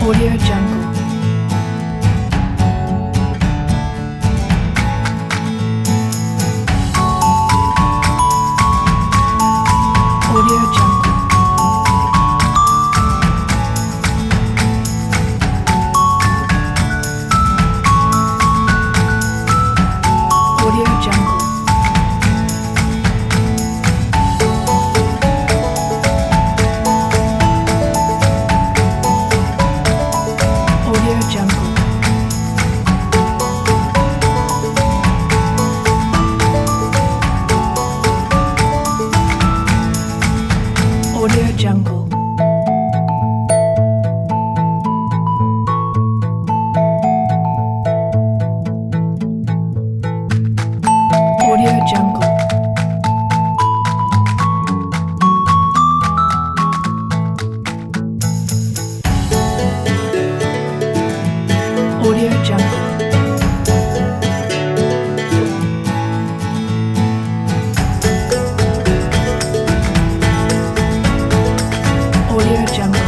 Audio Jungle. Audio Jungle. Audio Jungle. Audio Jungle. Audio Jungle. Audio Jungle. Audio Jungle. Audio Jungle.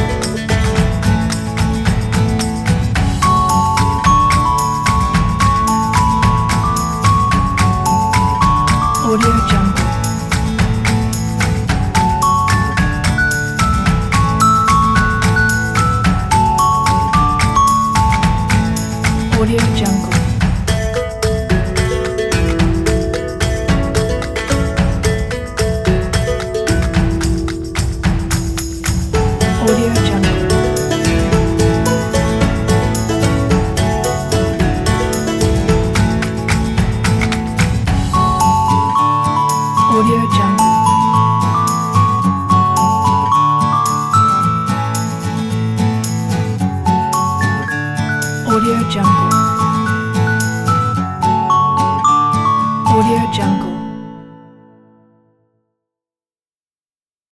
Audio Jungle. Audio Jungle. Audio Jungle. Audio Jungle. Audio Jungle. Audio Jungle.